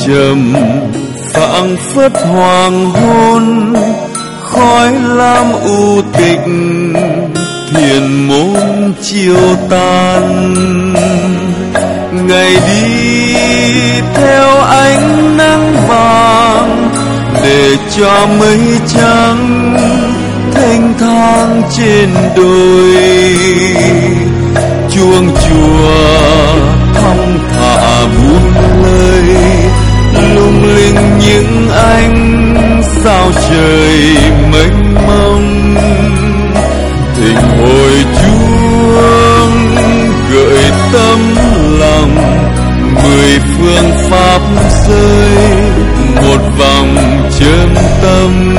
trầm phảng phất hoàng hôn, khói lam u tịch thiền môn chiều tàn. Ngày đi theo ánh nắng vàng để cho mây trắng thênh thang trên đồi. Chuông chùa thong thả buông lời, lung linh những ánh sao trời mênh mông. Thỉnh hồi chuông gợi tấm lòng, 10 phương pháp rơi một vòng chân tâm.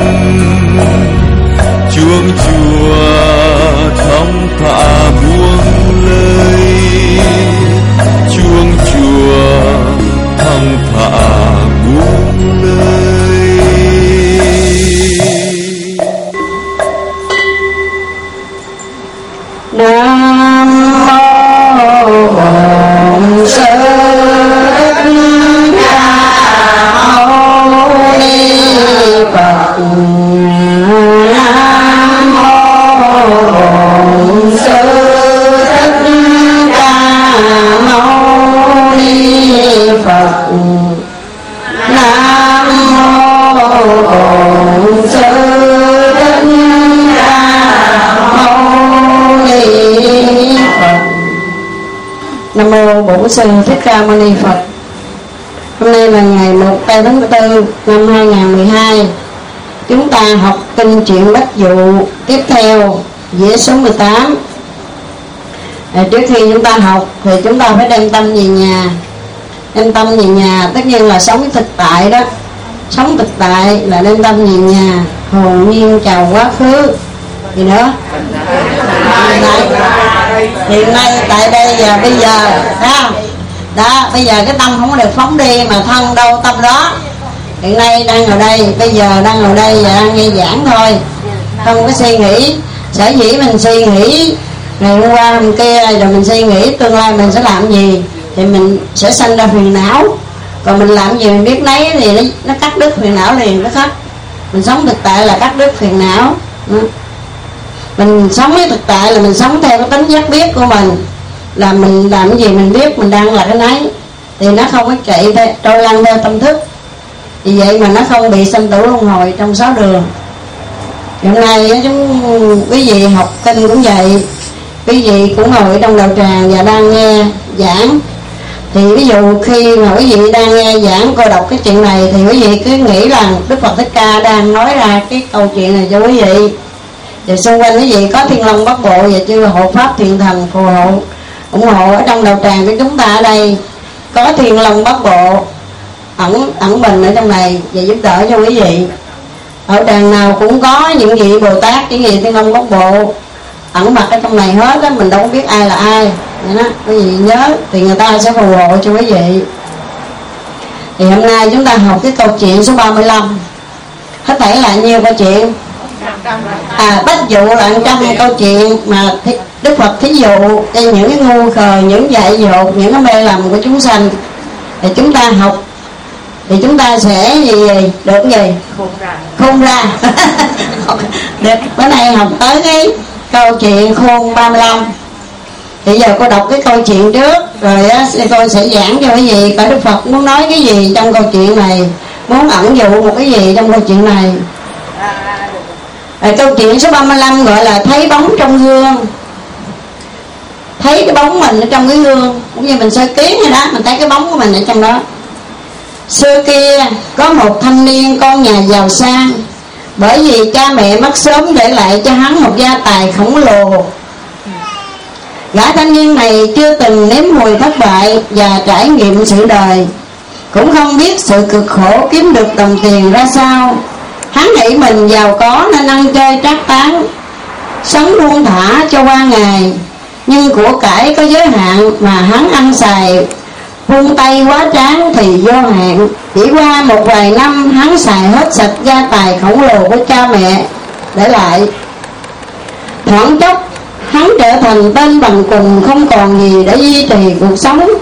Chuông chùa thong thả buông lời, chuông chùa thong thả buông lời. Nam mô Bổn Sư Thích Ca Mâu Ni Phật. Nam mô Bổn Sư Thích Ca Mâu Ni Phật. Nam mô Bổn Sư Thích Ca Mâu Ni Phật. Nam mô Bổn Sư Thích Ca Mâu Ni Phật. Hôm nay là ngày 1 tháng 4 năm 2012. Chúng ta học kinh truyện Bách Dụ tiếp theo, vế số 18. Trước khi chúng ta học thì chúng ta phải đem tâm về nhà. Đem tâm về nhà tất nhiên là sống thực tại đó. Sống thực tại là đem tâm về nhà, hồn nhiên chào quá khứ. Gì nữa? Hiện nay tại đây và bây giờ đó, bây giờ cái tâm không có được phóng đi mà thân đâu tâm đó. Hiện nay đang ở đây, bây giờ đang ở đây và đang nghe giảng thôi, không có suy nghĩ. Sở dĩ mình suy nghĩ ngày hôm qua hôm kia rồi mình suy nghĩ tương lai mình sẽ làm gì thì mình sẽ sanh ra phiền não. Còn mình làm gì mình biết nấy thì nó cắt đứt phiền não liền, nó cắt. Mình sống thực tại là cắt đứt phiền não. Mình sống với thực tại là mình sống theo cái tính giác biết của mình, là mình làm cái gì mình biết mình đang là cái nấy, thì nó không có chạy theo trôi lăn theo tâm thức. Vì vậy mà nó không bị sanh tử luân hồi trong 6 đường. Hôm nay chúng quý vị học kinh cũng vậy, quý vị cũng ngồi trong đạo tràng và đang nghe giảng. Thì ví dụ khi mà quý vị đang nghe giảng cô đọc cái chuyện này thì quý vị cứ nghĩ rằng Đức Phật Thích Ca đang nói ra cái câu chuyện này cho quý vị. Và xung quanh quý vị có Thiên Long Bát Bộ và chư hộ pháp thiện thần phù hộ ủng hộ. Ở trong đạo tràng của chúng ta ở đây có Thiên Long Bát Bộ ẩn mình ở trong này và giúp đỡ cho quý vị. Ở tràng nào cũng có những vị Bồ Tát, những vị Thiên Long Bát Bộ ẩn mặt ở trong này hết á, mình đâu có biết ai là ai. Vậy đó, quý vị nhớ thì người ta sẽ phù hộ cho quý vị. Thì hôm nay chúng ta học cái câu chuyện số 35. Hết thảy là nhiêu câu chuyện? Bách dụ là 100 câu chuyện mà Đức Phật thí dụ cho những cái ngu khờ, những dại dột, những cái mê lầm của chúng sanh. Thì chúng ta học thì chúng ta sẽ được gì? Khôn ra. Được, bữa nay học tới cái câu chuyện khôn 35. Thì giờ cô đọc cái câu chuyện trước rồi cô sẽ giảng cho quý vị cả Đức Phật muốn nói cái gì trong câu chuyện này, muốn ẩn dụ một cái gì trong câu chuyện này. Câu chuyện số 35 gọi là thấy bóng trong gương. Thấy cái bóng mình ở trong cái gương, cũng như mình soi kiến vậy đó, mình thấy cái bóng của mình ở trong đó. Xưa kia có một thanh niên con nhà giàu sang, bởi vì cha mẹ mất sớm để lại cho hắn một gia tài khổng lồ. Gã thanh niên này chưa từng nếm mùi thất bại và trải nghiệm sự đời, cũng không biết sự cực khổ kiếm được đồng tiền ra sao. Hắn nghĩ mình giàu có nên ăn chơi trác tán, sống buông thả cho qua ngày. Nhưng của cải có giới hạn mà hắn ăn xài vung tay quá tráng thì vô hạn. Chỉ qua một vài năm hắn xài hết sạch gia tài khổng lồ của cha mẹ để lại. Thoảng chốc hắn trở thành tên bằng cùng, không còn gì để duy trì cuộc sống.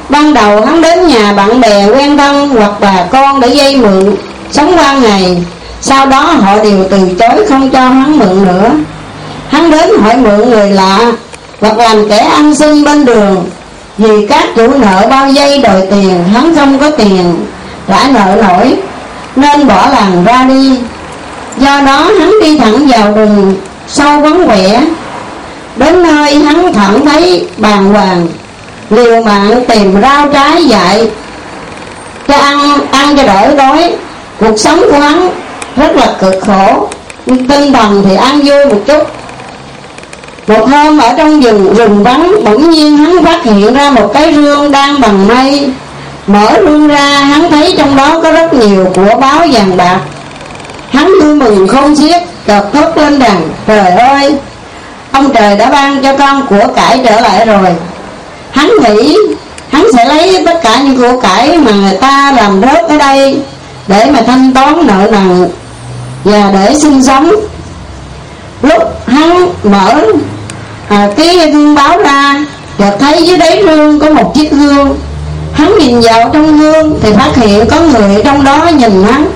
Ban đầu hắn đến nhà bạn bè quen thân hoặc bà con để vay mượn sống qua ngày. Sau đó họ đều từ chối không cho hắn mượn nữa. Hắn đến hỏi mượn người lạ hoặc làm kẻ ăn xin bên đường. Vì các chủ nợ bao vây đòi tiền, hắn không có tiền trả nợ nổi nên bỏ làng ra đi. Do đó hắn đi thẳng vào rừng sâu vắng vẻ. Đến nơi hắn thẳng thấy bàng hoàng, liều mạng tìm rau trái dại cho ăn cho đỡ đói. Cuộc sống của hắn rất là cực khổ, nhưng tinh thần thì an vui một chút. Một hôm ở trong rừng vắng, bỗng nhiên hắn phát hiện ra một cái rương đang bằng mây. Mở rương ra, hắn thấy trong đó có rất nhiều của báu vàng bạc. Hắn vui mừng khôn xiết, chợt thốt lên rằng: trời ơi, ông trời đã ban cho con của cải trở lại rồi. Hắn nghĩ hắn sẽ lấy tất cả những của cải mà người ta làm rớt ở đây để mà thanh toán nợ nần và để sinh sống. Lúc hắn mở cái gương báo ra, chợt thấy dưới đáy rương có một chiếc gương. Hắn nhìn vào trong gương thì phát hiện có người trong đó nhìn hắn.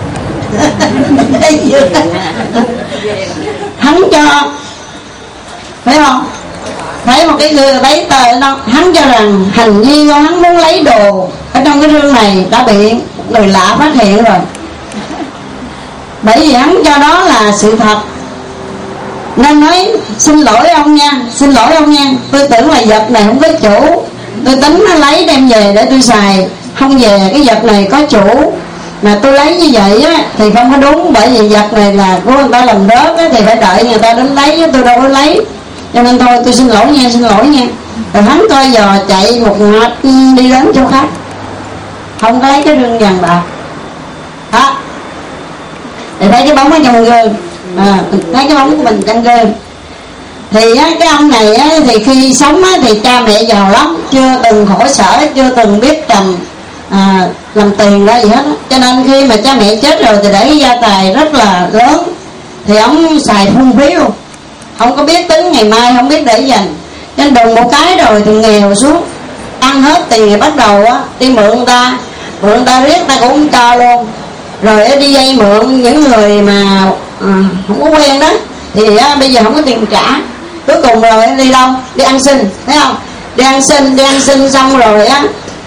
Hắn cho, phải không, thấy một cái gương giấy tờ đó, hắn cho rằng hành vi của hắn muốn lấy đồ ở trong cái rương này đã bị người lạ phát hiện rồi. Bởi vì hắn cho đó là sự thật nên nói: xin lỗi ông nha, xin lỗi ông nha, tôi tưởng là vật này không có chủ, tôi tính nó lấy đem về để tôi xài, không về cái vật này có chủ. Mà tôi lấy như vậy á thì không có đúng, bởi vì vật này là của người ta làm rớt á, thì phải đợi người ta đến lấy, tôi đâu có lấy. Cho nên thôi tôi xin lỗi nha, xin lỗi nha. Rồi hắn coi dò chạy một mạch đi đến chỗ khác, không có lấy cái rương vàng bạc đó. Thì thấy cái bóng ở trong gương, thấy cái bóng của mình trong gương. Thì á, cái ông này á, thì khi sống á, thì cha mẹ giàu lắm, chưa từng khổ sở, chưa từng biết làm tiền ra gì hết á. Cho nên khi mà cha mẹ chết rồi thì để cái gia tài rất là lớn, thì ông xài phung phí luôn, không có biết tính ngày mai, không biết để dành. Nên đùng một cái rồi thì nghèo xuống, ăn hết tiền. Thì bắt đầu á đi mượn người ta riết ta cũng không cho luôn. Rồi đi vay mượn những người mà không có quen đó, thì bây giờ không có tiền trả. Cuối cùng rồi đi đâu? Đi ăn xin, thấy không? Đi ăn xin xong rồi á,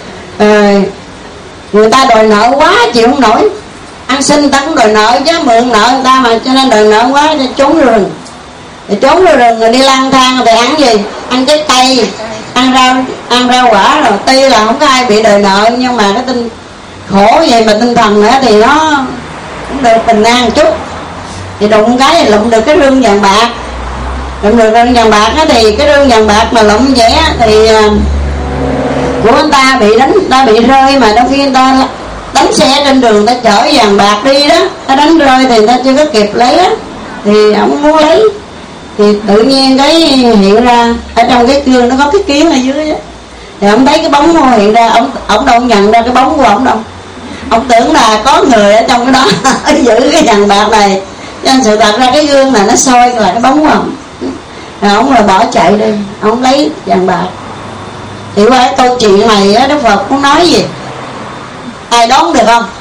người ta đòi nợ quá chịu không nổi. Ăn xin ta cũng đòi nợ chứ, mượn nợ người ta mà, cho nên đòi nợ quá cho trốn rừng. Thì trốn ra rừng rồi đi lang thang thì ăn gì? Ăn trái cây, ăn rau quả. Rồi tuy là không có ai bị đòi nợ, nhưng mà cái tinh khổ vậy mà tinh thần nữa thì nó cũng được bình an một chút. Thì đụng cái thì lụm được cái rương vàng bạc. Lụm được rương vàng bạc á, thì cái rương vàng bạc mà lụm vậy á, thì của anh ta bị rơi. Mà đôi khi người ta đánh xe trên đường, ta chở vàng bạc đi đó, ta đánh rơi thì người ta chưa có kịp lấy á, thì ông muốn lấy. Thì tự nhiên cái hiện ra ở trong cái gương nó có cái kiến ở dưới đó. Thì ông thấy cái bóng hiện ra, ông đâu nhận ra cái bóng của ông đâu. Ông tưởng là có người ở trong cái đó giữ cái vàng bạc này. Cho nên sự thật ra cái gương này nó soi là cái bóng của ông. Rồi ông là bỏ chạy đi, ông lấy vàng bạc. Thì qua cái câu chuyện này á, Đức Phật muốn nói gì? Ai đoán được không?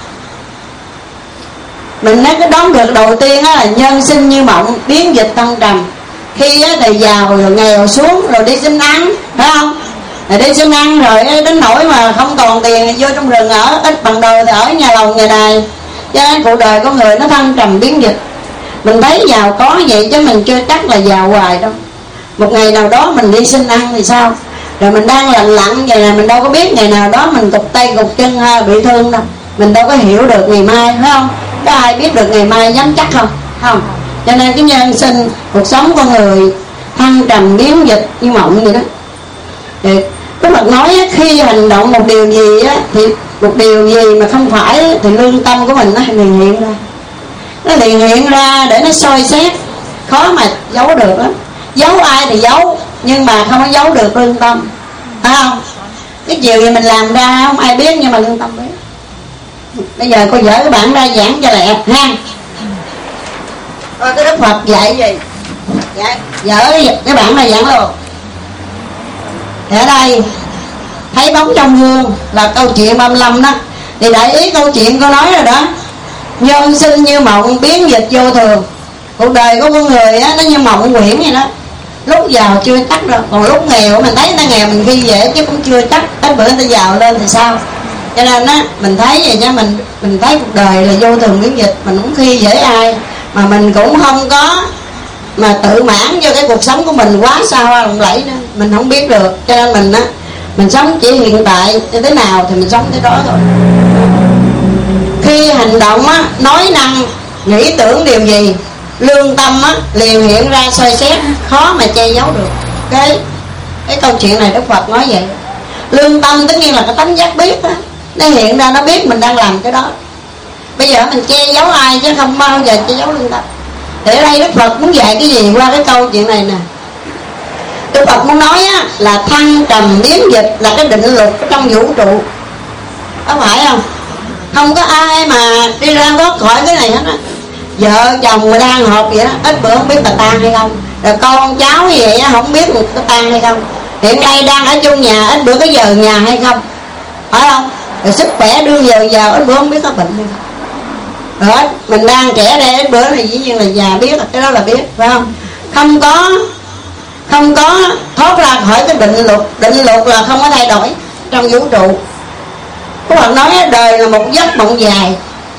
Mình nói cái đoán được đầu tiên á là nhân sinh như mộng, biến dịch thăng trầm. Khi á thì giàu rồi nghèo xuống, rồi đi xin ăn, phải không? Rồi đi xin ăn rồi đến nỗi mà không còn tiền, vô trong rừng ở, ít bằng đời thì ở nhà lầu nhà đài. Cho nên cuộc đời con người nó thăng trầm biến dịch. Mình thấy giàu có vậy chứ mình chưa chắc là giàu hoài đâu. Một ngày nào đó mình đi xin ăn thì sao? Rồi mình đang lặng lặng vậy là mình đâu có biết ngày nào đó mình cụt tay cụt chân bị thương đâu. Mình đâu có hiểu được ngày mai, phải không? Có ai biết được ngày mai dám chắc không? Không. Cho nên cái nhân sinh, cuộc sống con người thăng trầm biến dịch như mộng vậy đó. Thì Đức Phật nói khi hành động một điều gì á, thì một điều gì mà không phải thì lương tâm của mình nó liền hiện ra. Nó liền hiện ra để nó soi xét, khó mà giấu được lắm. Giấu ai thì giấu, nhưng mà không có giấu được lương tâm, phải không? Cái điều gì mình làm ra không ai biết, nhưng mà lương tâm biết. Bây giờ cô dở cái bản ra giảng cho lẹ ha. Cái Đức Phật dạy gì? Dở cái bản ra giảng luôn. Thì ở đây thấy bóng trong gương là câu chuyện 35 đó. Thì đại ý câu chuyện cô nói rồi đó, nhân sinh như mộng, biến dịch vô thường. Cuộc đời của con người á, nó như mộng quyển vậy đó, lúc giàu chưa chắc đâu, còn lúc nghèo mình thấy người ta nghèo mình khi dễ chứ cũng chưa chắc tới bữa người ta giàu lên thì sao. Cho nên á mình thấy vậy nha, mình thấy cuộc đời là vô thường biến dịch, mình cũng khi dễ ai, mà mình cũng không có mà tự mãn cho cái cuộc sống của mình quá xa hoa lộng lẫy nữa, mình không biết được. Cho nên mình á, mình sống chỉ hiện tại như thế nào thì mình sống thế đó thôi. Khi hành động á, nói năng, nghĩ tưởng điều gì, lương tâm á liền hiện ra soi xét, khó mà che giấu được. Cái câu chuyện này Đức Phật nói vậy. Lương tâm tất nhiên là cái tánh giác biết á, nó hiện ra, nó biết mình đang làm cái đó. Bây giờ mình che giấu ai chứ không bao giờ che giấu lương tâm. Để ở đây Đức Phật muốn dạy cái gì qua cái câu chuyện này nè? Đức Phật muốn nói á, là thăng trầm biến dịch là cái định luật trong vũ trụ, có phải không? Không có ai mà đi ra thoát khỏi cái này hết á. Vợ chồng người đang họp vậy đó, ít bữa không biết là tan hay không, rồi con cháu như vậy á, không biết có tan hay không. Hiện nay đang ở chung nhà, ít bữa có giờ nhà hay không, phải không? Rồi sức khỏe đương giờ vào, ít bữa không biết có bệnh hay không. Rồi mình đang trẻ đây, ít bữa thì dĩ nhiên là già biết, là cái đó là biết, phải không? Không có thoát ra khỏi cái định luật. Định luật là không có thay đổi trong vũ trụ. Các bạn nói đời là một giấc mộng dài.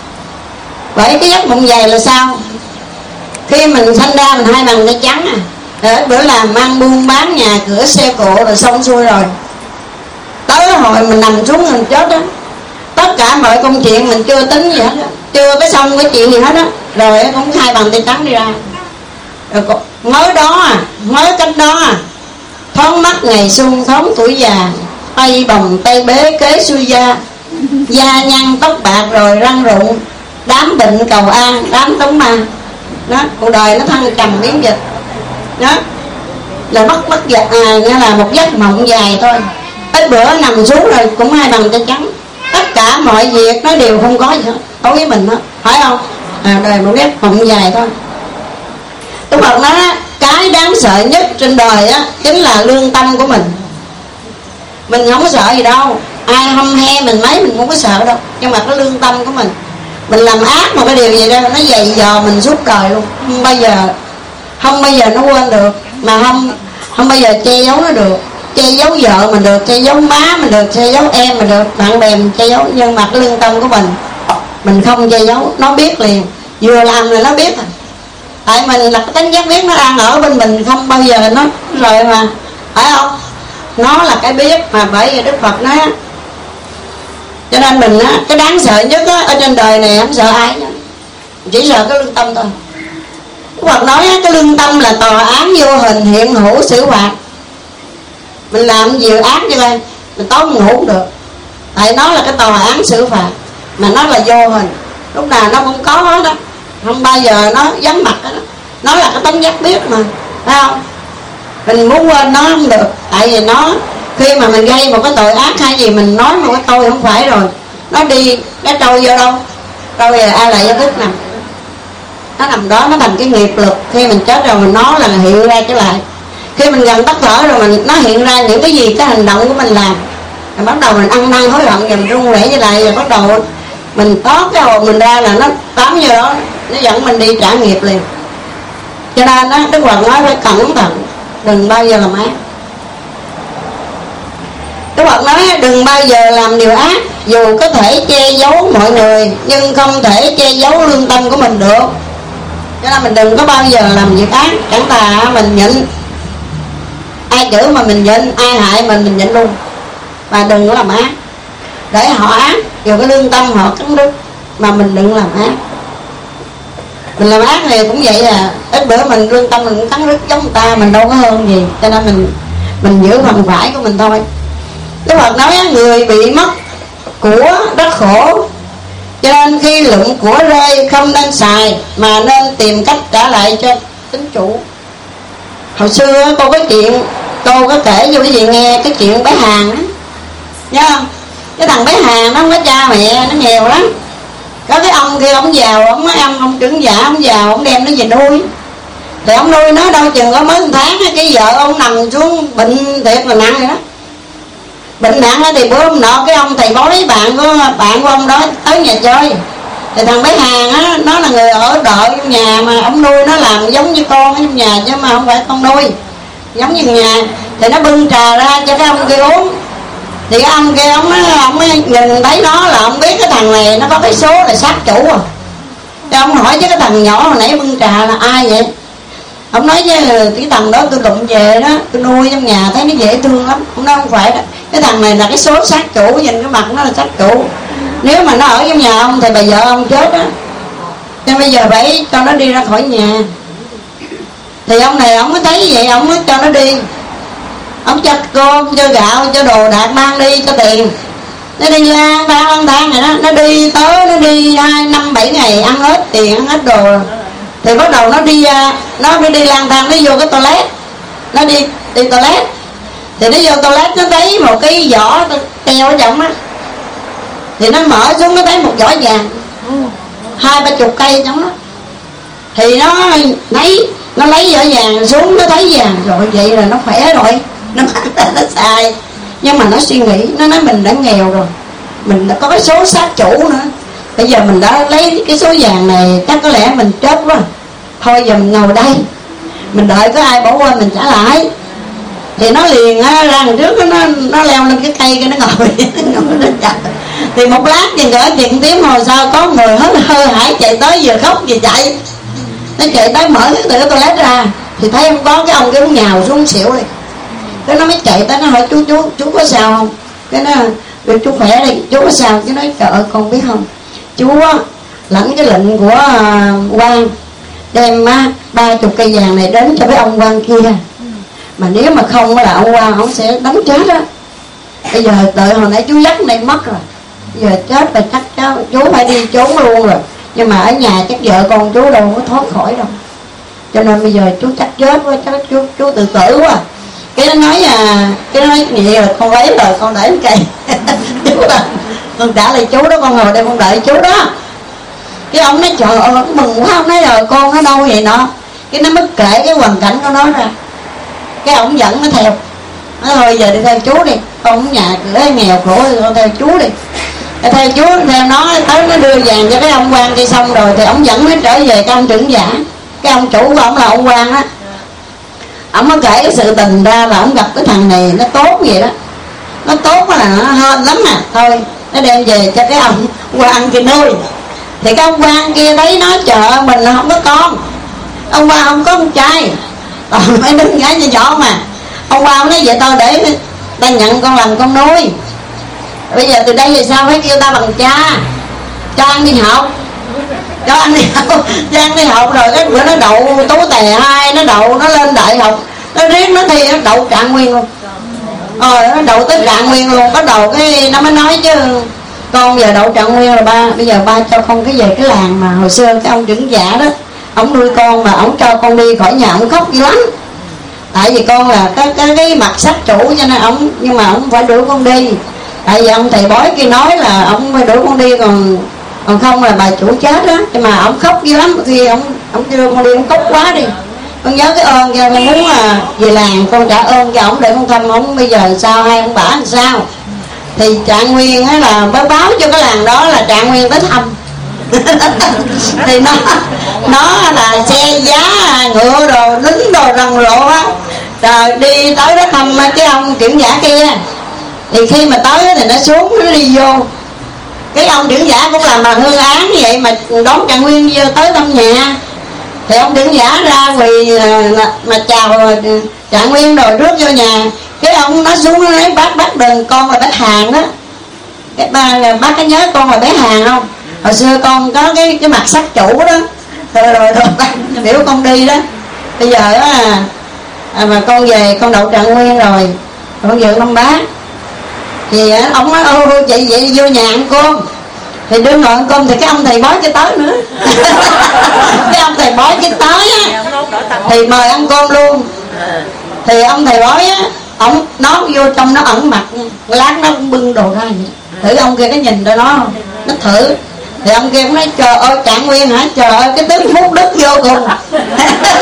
Vậy cái giấc mộng dài là sao? Khi mình sanh ra mình hai bàn tay trắng à, rồi bữa làm ăn buôn bán, nhà cửa xe cộ rồi xong xuôi rồi, tới hồi mình nằm xuống mình chết đó, tất cả mọi công chuyện mình chưa tính gì hết đó, chưa có xong cái chuyện gì hết đó, rồi cũng hai bàn tay trắng đi ra. Rồi mới đó à, mới cách đó à, thoáng mắt ngày xuân thoáng tuổi già, tay bồng tay bế kế xuôi da, da nhăn tóc bạc rồi răng rụng, đám bệnh cầu an, đám tống ma đó. Cuộc đời nó thăng trầm biến dịch đó, là bất giật nghe là một giấc mộng dài thôi. Ít bữa nằm xuống rồi cũng hai bàn tay trắng, tất cả mọi việc nó đều không có gì hết đối với mình hết, phải không? Đời một giấc mộng dài thôi. Đức Phật nói cái đáng sợ nhất trên đời á chính là lương tâm của mình. Mình không có sợ gì đâu, ai hâm he mình mấy mình cũng có sợ đâu, nhưng mà cái lương tâm của mình làm ác một cái điều gì đó nó dày dò mình suốt đời luôn, không bao giờ nó quên được, mà không bao giờ che giấu nó được. Che giấu vợ mình được, che giấu má mình được, che giấu em mình được, bạn bè mình che giấu, nhưng mà cái lương tâm của mình không che giấu, nó biết liền, vừa làm là nó biết. Tại mình là cái tánh giác biết, nó đang ở bên mình, không bao giờ nó rời mà, phải không? Nó là cái biết mà, bởi vì Đức Phật nói á. Cho nên mình á, cái đáng sợ nhất á, ở trên đời này không sợ ai nữa, chỉ sợ cái lương tâm thôi. Đức Phật nói á, cái lương tâm là tòa án vô hình hiện hữu xử phạt. Mình làm gì ác cho đây, mình tối mình ngủ cũng được, tại nó là cái tòa án xử phạt, mà nó là vô hình, lúc nào nó cũng có hết đó, không bao giờ nó vắng mặt đó. Nó là cái tánh giác biết mà, phải không? Mình muốn quên nó không được, tại vì nó khi mà mình gây một cái tội ác hay gì, mình nói một cái tôi không phải rồi, nó đi, nó trôi vô đâu? Trôi về ai lại do thức nằm, nó nằm đó, nó thành cái nghiệp lực. Khi mình chết rồi nó là hiện ra trở lại. Khi mình gần tắt thở rồi nó hiện ra những cái gì, cái hành động của mình làm, rồi bắt đầu mình ăn năn hối hận, rồi mình run rẩy trở lại, rồi bắt đầu mình thoát cái hồn mình ra là nó bám vô đó, nó dẫn mình đi trả nghiệp liền. Cho nên đó, Đức Phật nói phải cẩn thận, đừng bao giờ làm ác. Đức Phật nói đừng bao giờ làm điều ác, dù có thể che giấu mọi người nhưng không thể che giấu lương tâm của mình được. Cho nên mình đừng có bao giờ làm việc ác, chẳng thà mình nhịn, ai chửi mà mình nhịn, ai hại mình nhịn luôn, và đừng có làm ác để họ ác, dù cái lương tâm họ cắn đứt, mà mình đừng làm ác. Mình làm ác thì cũng vậy à, ít bữa mình lương tâm mình cũng cắn đứt giống người ta, mình đâu có hơn gì. Cho nên mình giữ phần phải của mình thôi. Đức Phật nói người bị mất của rất khổ, cho nên khi lụm của rơi không nên xài, mà nên tìm cách trả lại cho chính chủ. Hồi xưa cô có chuyện, cô có kể cho quý vị nghe cái chuyện bé Hàn á, nhớ không? Cái thằng bé Hàn nó không có cha mẹ, nó nghèo lắm. Có cái ông kia ông giàu, ông nói ông trưởng giả, ông giàu, ông đem nó về nuôi. Thì ông nuôi nó đâu chừng có mới 1 tháng, cái vợ ông nằm xuống bệnh thiệt là nặng rồi đó. bệnh nặng thì bữa hôm nọ cái ông thầy bói bạn của ông đó tới nhà chơi. Thì thằng bé Hàng á, nó là người ở đợi trong nhà mà ông nuôi nó làm giống như con ở trong nhà chứ mà không phải con nuôi, giống như nhà. Thì nó bưng trà ra cho cái ông kia uống. Thì cái ông kia ông nhìn thấy nó là ông biết cái thằng này nó có cái số là sát chủ à. Thì ông hỏi chứ cái thằng nhỏ hồi nãy bưng trà là ai vậy? Ông nói chứ cái thằng đó tôi lụm về đó, tôi nuôi trong nhà thấy nó dễ thương lắm. Ông nói không phải đó, cái thằng này là cái số sát chủ, nhìn cái mặt nó là sát chủ. Nếu mà nó ở trong nhà ông thì bà vợ ông chết á, nên bây giờ phải cho nó đi ra khỏi nhà. Thì ông này ông mới thấy vậy, ông mới cho nó đi. Ông cho cơm, cho gạo, cho đồ đạc mang đi, cho tiền. Nó đi lang thang này đó, nó đi tới, nó đi 2-5-7 ngày, ăn hết tiền, ăn hết đồ. Thì bắt đầu nó đi lang thang, nó vô cái toilet, nó đi toilet. Thì nó vô toilet, nó thấy một cái giỏ treo ở trong á. Thì nó mở xuống, nó thấy một giỏ vàng 20-30 cây trong đó. Thì nó lấy giỏ vàng xuống, nó thấy vàng rồi, vậy là nó khỏe rồi, nó xài. Nhưng mà nó suy nghĩ, nó nói mình đã nghèo rồi, mình đã có cái số sát chủ nữa, bây giờ mình đã lấy cái số vàng này, chắc có lẽ mình chết quá, thôi giờ mình ngồi đây, mình đợi có ai bỏ quên mình trả lại. Thì nó liền ra đằng trước nó leo lên cái cây, nó ngồi lên chặt. Thì một lát thì gỡ chuyện tiếng hồi sau có người hết hơi hải chạy tới, vừa khóc vừa chạy. Nó chạy tới mở cái từ toilet ra, thì thấy không có, cái ông kia cũng nhào xuống xỉu đi. Cái nó mới chạy tới, nó hỏi chú có sao không? Cái nó rồi chú khỏe đi, chú có sao? Cái nói trời ơi con biết không, chú á lãnh cái lệnh của quan đem 30 cây vàng này đến cho cái ông quan kia, mà nếu mà không là ông quan ông sẽ đánh chết á. Bây giờ đợi hồi nãy chú dắt này mất rồi, giờ chết rồi chắc chú phải đi trốn luôn rồi. Nhưng mà ở nhà chắc vợ con chú đâu có thoát khỏi đâu, cho nên bây giờ chú chắc chết quá, chắc chú tự tử quá. Cái nó nói vậy rồi con lấy rồi con để cây chú là con trả lại chú đó, con ngồi đây con đợi chú đó. Cái ông nói trời ơi mừng quá, ông nói rồi con nó đâu vậy nọ. Cái nó mới kể cái hoàn cảnh của nó ra, cái ông dẫn nó theo. Nói thôi giờ đi theo chú đi, con nhà cửa nghèo khổ, con theo chú đi. Theo chú theo nó tới, nó đưa vàng cho cái ông quan kia xong rồi thì ông dẫn nó trở về cái ông trưởng giả. Cái ông chủ của ông là ông quan á, ông mới kể cái sự tình ra là ông gặp cái thằng này nó tốt vậy đó, nó tốt là nó hên lắm mà, thôi nó đem về cho cái ông quan kia nuôi. Thì cái ông quan kia thấy nói trời ơi mình không có con, ông quan không có con trai, còn mấy đứa gái nhỏ nhỏ mà. Ông quan nói vậy thôi để ta nhận con làm con nuôi, bây giờ từ đây thì sao phải kêu ta bằng cha, cho ăn đi học, cho ăn đi học rồi cái bữa nó đậu tú tài 2, nó đậu nó lên đại học, nó riết nó thi nó đậu trạng nguyên luôn. Nó đậu tới trạng nguyên luôn. Bắt đầu cái nó mới nói chứ con giờ đậu trạng nguyên rồi ba, bây giờ ba cho con cái về cái làng mà hồi xưa cái ông trưởng giả đó ông nuôi con, mà ông cho con đi khỏi nhà ông khóc dữ lắm, tại vì con là cái mặt sát chủ cho nên ông, nhưng mà ông phải đuổi con đi, tại vì ông thầy bói kia nói là ông phải đuổi con đi, còn không là bà chủ chết đó. Nhưng mà ông khóc dữ lắm, khi ông đưa con đi ông khóc quá đi. Con nhớ cái ơn cho con muốn là về làng con trả ơn cho ông để con thăm ông. Bây giờ sao hai ông bả làm sao? Thì Trạng Nguyên á là mới báo cho cái làng đó là Trạng Nguyên tới thăm. Thì nó là xe giá ngựa đồ lính đồ rầm rộ á, rồi đi tới đó thăm cái ông trưởng giả kia. Thì khi mà tới thì nó xuống nó đi vô, cái ông trưởng giả cũng làm mà hương án như vậy mà đón Trạng Nguyên vô tới thăm nhà. Thì ông trưởng giả ra quỳ mà chào Trạng Nguyên rồi rước vô nhà. Cái ông nó xuống nó nói bác đừng, con là bé Hàng đó. Bác có nhớ con là bé Hàng không? Hồi xưa con có cái mặt sắc chủ đó. Rồi bác biểu con đi đó. Bây giờ mà con về con đậu Trạng Nguyên rồi, con về con bác. Thì ông nói chị vậy vô nhà ăn cơm. Thì đương ngồi ăn cơm thì cái ông thầy bói cái tới nữa. Cái ông thầy bói cái tới á thì mời ăn cơm luôn. Thì ông thầy bói á, ông nó vô trong nó ẩn mặt, lát nó bưng đồ ra vậy. Thử ông kia nó nhìn ra nó không? Nó thử. Thì ông kia cũng nói trời ơi Trạng Nguyên hả, trời ơi cái tướng phúc đức vô cùng.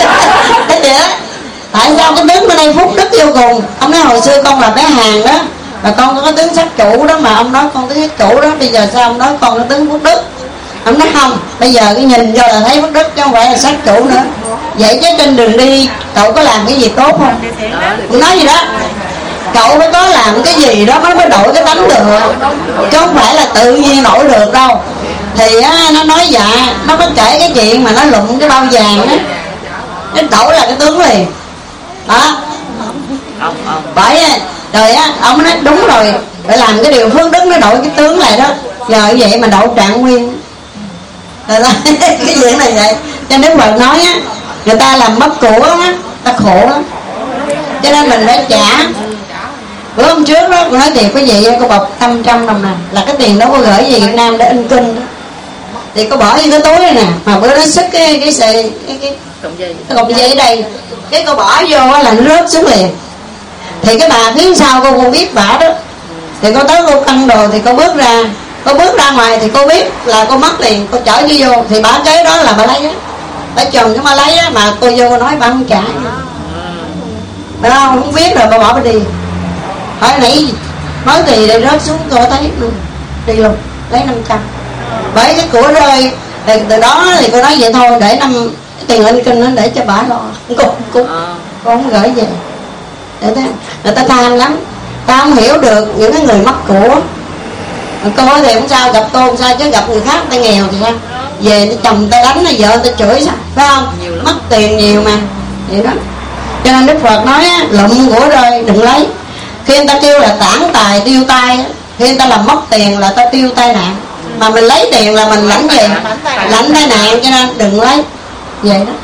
Cái gì đó, tại sao cái tướng bên đây phúc đức vô cùng? Ông nói hồi xưa con là bé Hàng đó, Mà con có cái tướng sát chủ đó, mà ông nói con tướng sát chủ đó, bây giờ sao ông nói con có tướng phước đức? Ông nói không, bây giờ cái nhìn vô là thấy phước đức chứ không phải là sát chủ nữa. Vậy chứ trên đường đi cậu có làm cái gì tốt không? Ông nói gì đó, cậu phải có làm cái gì đó mới đổi cái tánh được, chứ không phải là tự nhiên đổi được đâu. Thì á, nó nói dạ, nó có kể cái chuyện mà nó lụm cái bao vàng á, nó đổi là cái tướng liền đó. Bởi rồi á, ông nói đúng rồi, phải làm cái điều phước đức nó đổi cái tướng lại đó. Nhờ vậy mà đậu trạng nguyên rồi đó. Cái chuyện này vậy. Cho nên Phật nói á, người ta làm mất của á, ta khổ lắm, cho nên mình phải trả. Bữa hôm trước đó, tôi nói tiền quý vị, cô bọc 500 đồng nè, là cái tiền đó cô gửi về Việt Nam để in kinh đó. Thì cô bỏ vô cái túi này nè, mà bữa đó xức cái cọng dây ở đây, cái cô bỏ vô là nó rớt xuống liền. Thì cái bà phía sau cô không biết bả đó, thì cô tới cô cân đồ, thì cô bước ra ngoài thì cô biết là cô mất liền, cô chở vô. Thì bà kế đó là bà lấy á, bà chồng cho bà lấy á, mà cô vô cô nói bà không trả. Bà không biết rồi bà bỏ bà đi. Hỏi nãy nói thì để rớt xuống, cô thấy đi luôn, lấy 500. Bởi cái của rơi từ đó thì cô nói vậy thôi, để cái tiền in kinh nó để cho bà lo, cô không gửi về. Để thế, người ta than lắm, ta không hiểu được những cái người mất của. Cô thì không sao, gặp cô không sao, chứ gặp người khác ta nghèo thì sao? Về chồng ta đánh, vợ ta chửi sao, phải không? Mất tiền nhiều mà vậy đó. Cho nên Đức Phật nói á, lụm của rơi đừng lấy. Khi người ta kêu là tản tài tiêu tai, khi người ta làm mất tiền là ta tiêu tai nạn, mà mình lấy tiền là mình lãnh gì? Lãnh tai nạn, cho nên đừng lấy. Vậy đó.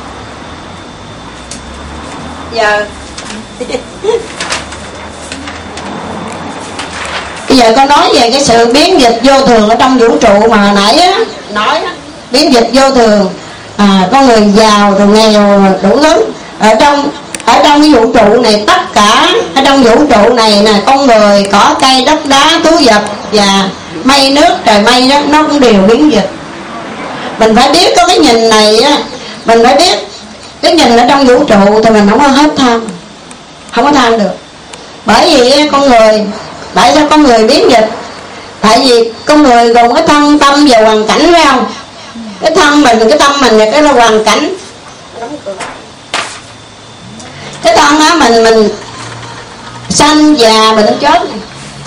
Giờ bây giờ con nói về cái sự biến dịch vô thường ở trong vũ trụ mà hồi nãy á, nói á, biến dịch vô thường, con người giàu rồi nghèo đủ thứ ở trong cái vũ trụ này. Tất cả ở trong vũ trụ này nè, con người, cỏ cây, đất đá, thú vật và mây nước trời mây đó, nó cũng đều biến dịch. Mình phải biết có cái nhìn này á, mình phải biết cái nhìn ở trong vũ trụ thì mình không có hết tham, không có tham được. Bởi vì con người, tại sao con người biến dịch? Tại vì con người gồm cái thân, tâm và hoàn cảnh, phải không? Cái thân mình, cái tâm mình và cái là hoàn cảnh. Cái thân á, mình sanh già mình chết,